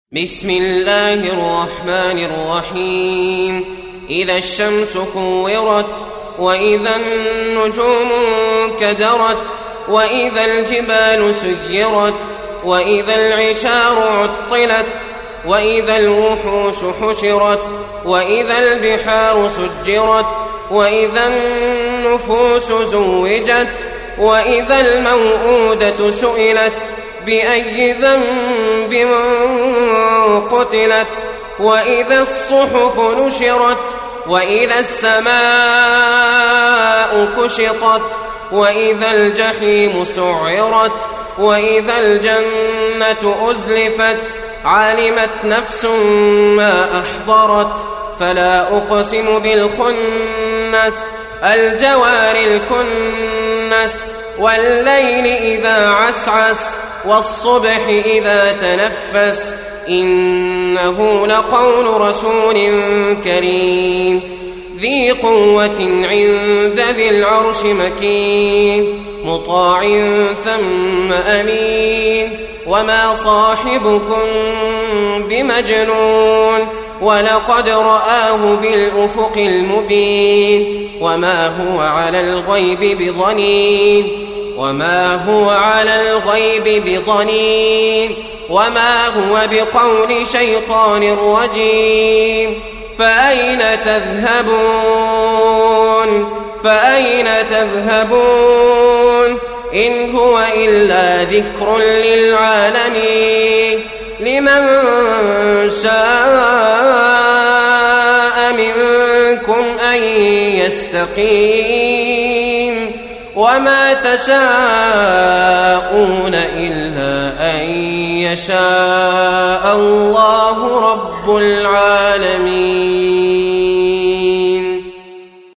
بسم الله الرحمن الرحيم. إذا الشمس كورت وإذا النجوم كدرت وإذا الجبال سيرت وإذا العشار عطلت وإذا الوحوش حشرت وإذا البحار سجرت وإذا النفوس زوجت وإذا الموءودة سئلت بأي ذنب قتلت وإذا الصحف نشرت وإذا السماء كشطت وإذا الجحيم سعرت وإذا الجنة أزلفت علمت نفس ما أحضرت فلا أقسم بالخنس الجوار الكنس والليل إذا عسعس والصبح إذا تنفس إنه لقول رسول كريم ذي قوة عند ذي العرش مكين مطاع ثم أمين وما صاحبكم بمجنون ولقد رآه بالأفق المبين وما هو على الغيب بضنين وما هو بقول شيطان رجيم فأين تذهبون إن هو إلا ذكر للعالمين لمن شاء منكم أن يستقيم وما تشاءون إلا أن يشاء الله رب العالمين.